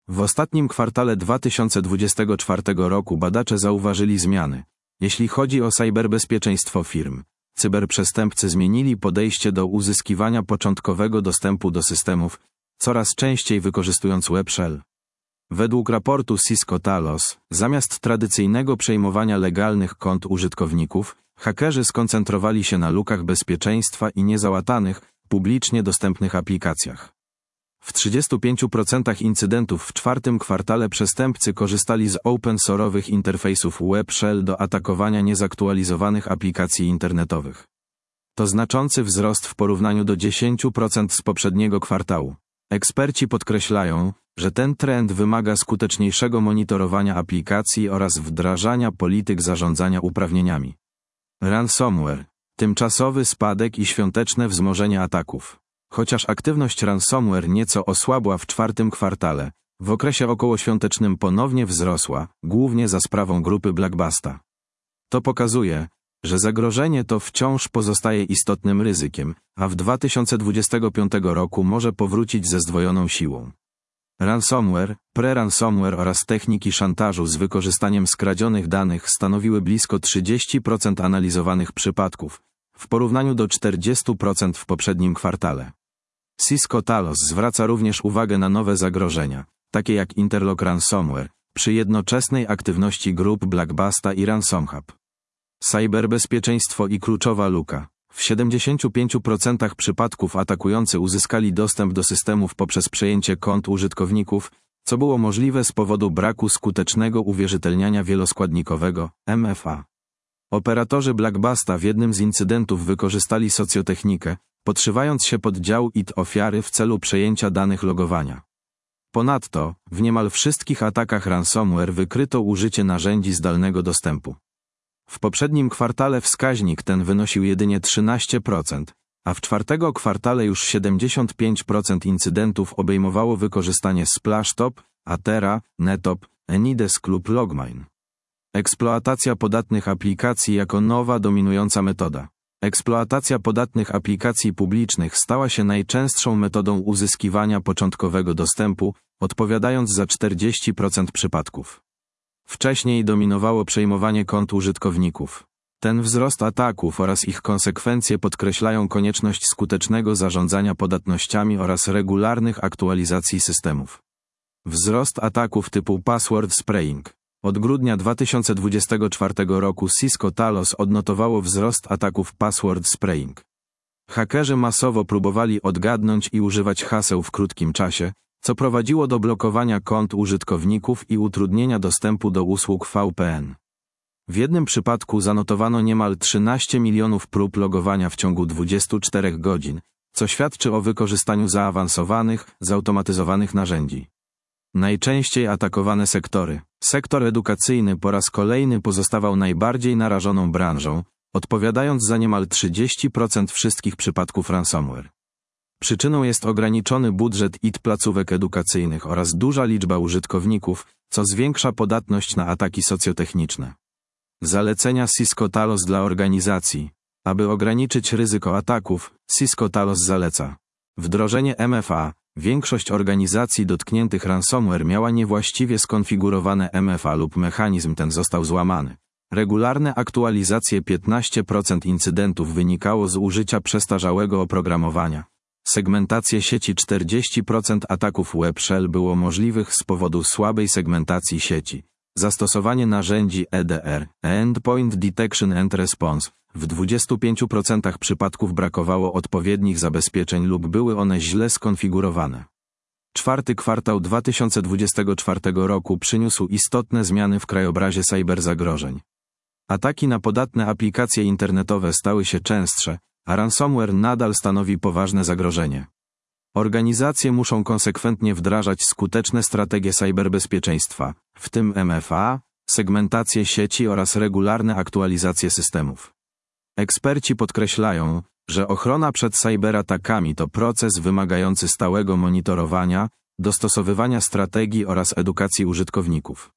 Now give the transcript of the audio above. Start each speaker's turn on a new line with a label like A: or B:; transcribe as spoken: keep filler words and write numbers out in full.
A: W ostatnim kwartale dwa tysiące dwudziestego czwartego roku badacze zauważyli zmiany. Jeśli chodzi o cyberbezpieczeństwo firm, cyberprzestępcy zmienili podejście do uzyskiwania początkowego dostępu do systemów, coraz częściej wykorzystując web shell. Według raportu Cisco Talos, zamiast tradycyjnego przejmowania legalnych kont użytkowników, hakerzy skoncentrowali się na lukach bezpieczeństwa i niezałatanych, publicznie dostępnych aplikacjach. W trzydziestu pięciu procentach incydentów w czwartym kwartale przestępcy korzystali z open-source'owych interfejsów web shell do atakowania niezaktualizowanych aplikacji internetowych. To znaczący wzrost w porównaniu do dziesięciu procent z poprzedniego kwartału. Eksperci podkreślają, że ten trend wymaga skuteczniejszego monitorowania aplikacji oraz wdrażania polityk zarządzania uprawnieniami. Ransomware. Tymczasowy spadek i świąteczne wzmożenie ataków. Chociaż aktywność ransomware nieco osłabła w czwartym kwartale, w okresie okołoświątecznym ponownie wzrosła, głównie za sprawą grupy Blackbusta. To pokazuje, że zagrożenie to wciąż pozostaje istotnym ryzykiem, a w dwa tysiące dwudziestym piątym roku może powrócić ze zdwojoną siłą. Ransomware, pre-ransomware oraz techniki szantażu z wykorzystaniem skradzionych danych stanowiły blisko trzydzieści procent analizowanych przypadków, w porównaniu do czterdziestu procent w poprzednim kwartale. Cisco Talos zwraca również uwagę na nowe zagrożenia, takie jak Interlock Ransomware, przy jednoczesnej aktywności grup Blackbusta i RansomHub. Cyberbezpieczeństwo i kluczowa luka. W siedemdziesięciu pięciu procentach przypadków atakujący uzyskali dostęp do systemów poprzez przejęcie kont użytkowników, co było możliwe z powodu braku skutecznego uwierzytelniania wieloskładnikowego, M F A. Operatorzy Blackbusta w jednym z incydentów wykorzystali socjotechnikę, podszywając się pod dział I T ofiary w celu przejęcia danych logowania. Ponadto, w niemal wszystkich atakach ransomware wykryto użycie narzędzi zdalnego dostępu. W poprzednim kwartale wskaźnik ten wynosił jedynie trzynaście procent, a w czwartego kwartale już siedemdziesiąt pięć procent incydentów obejmowało wykorzystanie Splashtop, Atera, Netop, Anydesk lub Logmine. Eksploatacja podatnych aplikacji jako nowa dominująca metoda. Eksploatacja podatnych aplikacji publicznych stała się najczęstszą metodą uzyskiwania początkowego dostępu, odpowiadając za czterdzieści procent przypadków. Wcześniej dominowało przejmowanie kont użytkowników. Ten wzrost ataków oraz ich konsekwencje podkreślają konieczność skutecznego zarządzania podatnościami oraz regularnych aktualizacji systemów. Wzrost ataków typu password spraying. Od grudnia dwa tysiące dwudziestego czwartego roku Cisco Talos odnotowało wzrost ataków password spraying. Hakerzy masowo próbowali odgadnąć i używać haseł w krótkim czasie, co prowadziło do blokowania kont użytkowników i utrudnienia dostępu do usług V P N. W jednym przypadku zanotowano niemal trzynaście milionów prób logowania w ciągu dwudziestu czterech godzin, co świadczy o wykorzystaniu zaawansowanych, zautomatyzowanych narzędzi. Najczęściej atakowane sektory. Sektor edukacyjny po raz kolejny pozostawał najbardziej narażoną branżą, odpowiadając za niemal trzydzieści procent wszystkich przypadków ransomware. Przyczyną jest ograniczony budżet I T placówek edukacyjnych oraz duża liczba użytkowników, co zwiększa podatność na ataki socjotechniczne. Zalecenia Cisco Talos dla organizacji. Aby ograniczyć ryzyko ataków, Cisco Talos zaleca wdrożenie M F A. Większość organizacji dotkniętych ransomware miała niewłaściwie skonfigurowane M F A lub mechanizm ten został złamany. Regularne aktualizacje piętnaście procent incydentów wynikało z użycia przestarzałego oprogramowania. Segmentację sieci czterdzieści procent ataków web shell było możliwych z powodu słabej segmentacji sieci. Zastosowanie narzędzi E D R, Endpoint Detection and Response. W dwudziestu pięciu procentach przypadków brakowało odpowiednich zabezpieczeń lub były one źle skonfigurowane. Czwarty kwartał dwa tysiące dwudziestego czwartego roku przyniósł istotne zmiany w krajobrazie cyberzagrożeń. Ataki na podatne aplikacje internetowe stały się częstsze, a ransomware nadal stanowi poważne zagrożenie. Organizacje muszą konsekwentnie wdrażać skuteczne strategie cyberbezpieczeństwa, w tym M F A, segmentację sieci oraz regularne aktualizacje systemów. Eksperci podkreślają, że ochrona przed cyberatakami to proces wymagający stałego monitorowania, dostosowywania strategii oraz edukacji użytkowników.